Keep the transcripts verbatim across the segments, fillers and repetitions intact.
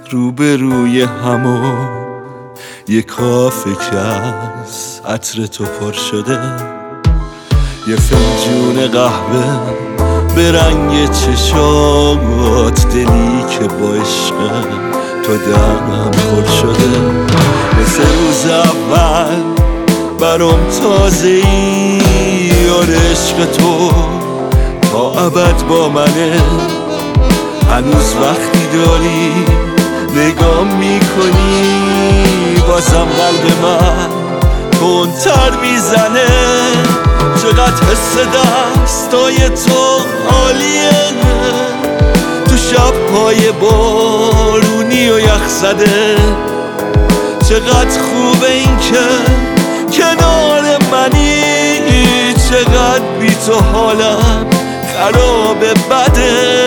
روبروی همو یه کافه که از عطر تو پر شده، یه فنجون قهوه به رنگ چشات، دلی که با عشق تو دم پر شده. مثل روز اول برام تازه ای، یاد عشق تو تا ابد با منه. هنوز وقتی داری نگاه میکنی، بازم قلب من تندتر میزنه. چقدر حس دستای تو عالیه، تو شب‌های بارونی و یخ زده. چقدر خوبه این که کنار منی، چقدر بی تو حالم خراب بده.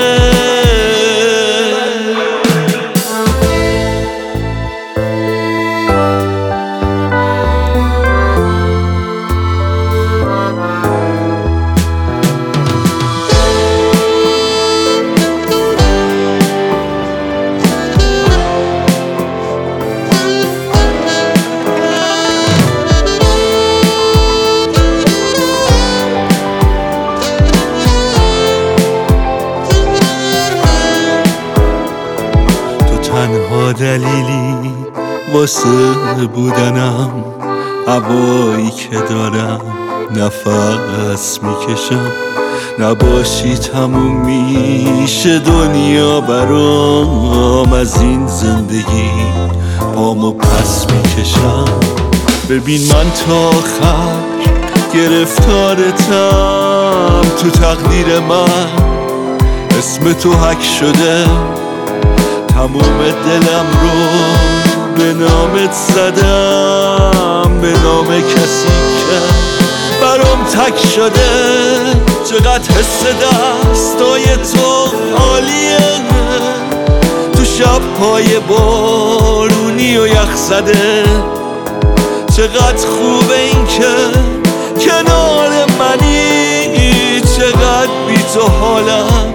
تنها دلیلی واسه بودنم، هوایی که دارم نفس میکشم. نباشی تموم میشه دنیا برام، از این زندگی پامو پس میکشم. ببین من تا آخر گرفتارتم، تو تقدیر من اسم تو حک شده. تموم دلم رو به نامت زدم، به نام کسی که برام تک شده. چقدر حس دستای تو عالیه، تو شب‌های بارونی و یخ زده. چقدر خوبه این که کنار منی، چقدر بی تو حالم